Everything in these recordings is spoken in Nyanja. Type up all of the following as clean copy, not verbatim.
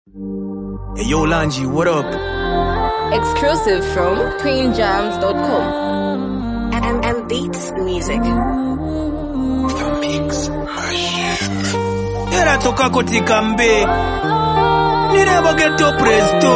Hey, yo, Lanji, what up? Exclusive from queenjams.com. M Beats Music. Era toka kotika mbe. Ni never get to presto.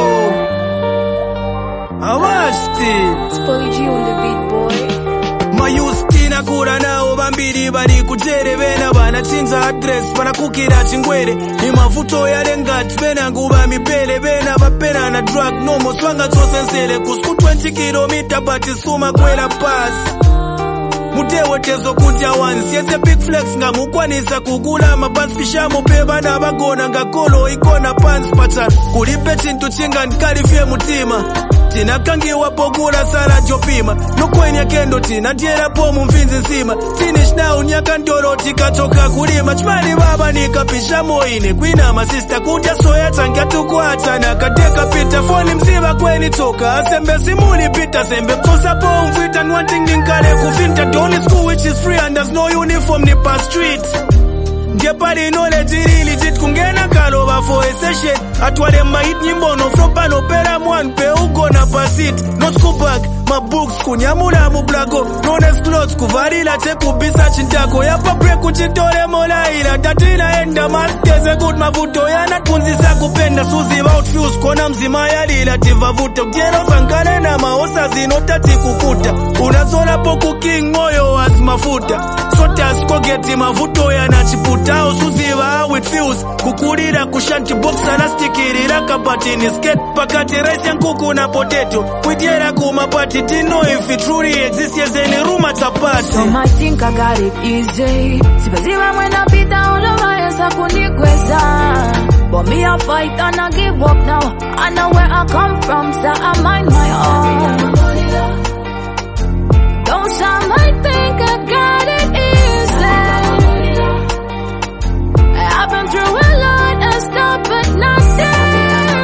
I watched it. It's Polly G on the beat, boy. Mayustina kura nao bambiri bari kutere bena bana chinza address bana kukira chingwere ni mavuto ya lengati bena nguba mipele bena bapena na drug no moswanga tosensele kusku 20 km but suma kwela pass mutewe tezo kutya once yese big flex nga mukwanisa kugula mabasi pishamo peba na bagona nga kolo ikona pants pacha kulipe chintu chinga nkalifye mutima tina kangi wapogula sala jopima nukwenya kendo tina tiera po mumfinzi nsima finish now nyaka ndoro tikatoka kulima chmani baba nikapisha moine kwina masista kutya soya tangia tukuata na kateka pita phone msiba kweni toka asembe simuli pita sembe mtosa po mvita wanting ninkale kufinta only school which is free and there's no uniform ni pa street Ngepari knowledge really jit kungena kalova for a session atwale mahit nyimbono from panopera mwan pe uko na pasit no school bag my books kunyamula mu blago no next clothes kuvarila te kubisa chintako yapa break kuchitore mola ila tatina enda masteze good mavuto yana kunzisa kupenda suzi about fuse kona mzima yalila tivavuto gero sankale na maosa zinotati kukuta unazola poku king moyo as mafuta sotas kogeti mavuto yana chiputa usuziva how it feels kukurira kushanti box anastikirira kabatini skate pakati rice yankuku na potato kutiera kumapati tino if it truly exists yes any room at a party. Some I think I got it easy sibaziva mwena pita ulova yesa kunikweza but me I fight and I give up now I know where I come from so I mind my own. Don't some I think I got it easy I've been through a lot of stuff but nothing.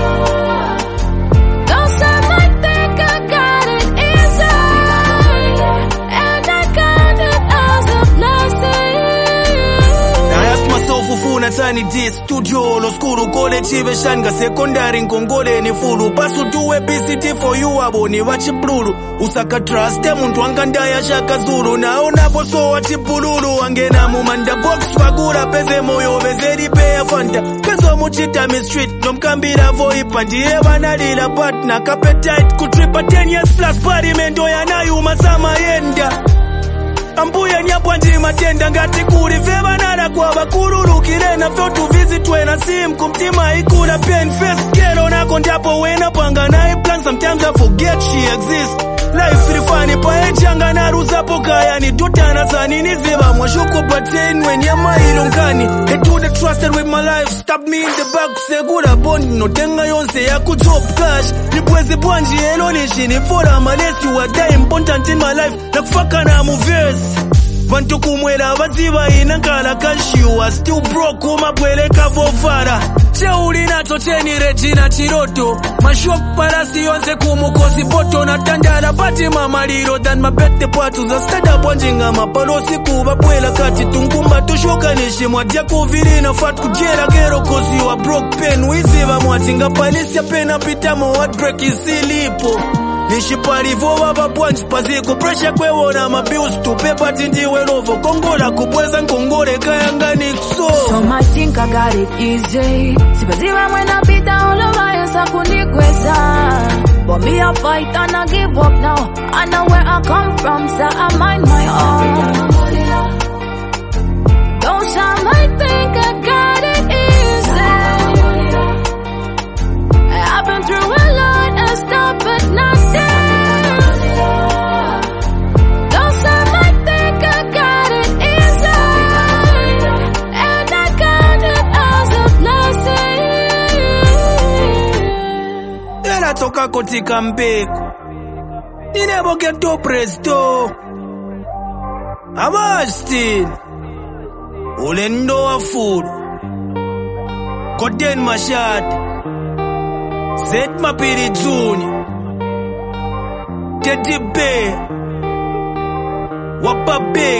Don't some I think I got it easy and I count it as a blessing. I ask myself ufuna tani di studio lo skulu college ibeshanga secondary ngongole ni fulu pasu duwe BCT for you aboni wachiblulu usaka trust muntu angandaya shaka zulu naona boso wachibululu angena mu manda box fagura peze moyo bezeri pe fanta pezo muchita mi street nomkambira voi pandiye banalila partner appetite kutripa 10 years plus party mendo yanayuma sama yenda ambuya nyapwanji matenda ngati kuli veba nada kwa bakululukile na vyo tuvizitwe na sim kumtima ikula pen face kero nako ndapo wena panga na plan sometimes I forget she exists life ilifani pa echanga na ruzapo kaya ni tutana zani niziba mwashuko baten when yama ilongani etu the trusted with my life stab me in the back segura bond no tenga yonse ya kutop cash nipwezi bwanji elonishi ni fora malesi wa die important in my life na kufaka na movies Vantu kumwela vaziva inankala kashi you are still broke umabweleka vovara cheuli nato cheni Regina Chiroto mashok palasi yonse kumukosi poto na tandala pati mamaliro than my birthday party za stada bwanjinga mapalosi kuba bwela kati tungumba tushoka nishi mwadya kuvili na fat kujera kero kosi wa broke pen wiziva mwatinga palisi ya pena pitamo heartbreak isilipo nishipalivo baba bwanji paziko pressure kwewona mabills tupepa tindiwe lovo kongola kubweza nkongole kayangani kuso. Some I think I got it easy sibaziva mwena pita ulova yesa kunikweza but me I fight and I give up now I know where I come from so I mind my own. Don't some I think I got it easy I've been through a lot of stuff but nothing. Don't some I think I got it easy and I count it as a blessing. Era toka kotika mbeko ni never get to presto Abastin Ulendo wa furu Koden Mashad Zed Mapiri Junior Teddy Bear Wapa Big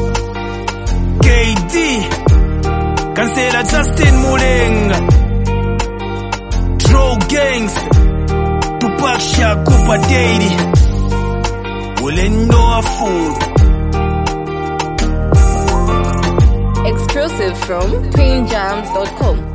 KD Kansela Justin Mulenga apartheid ulendo afulu. Exclusive from twinjams.com.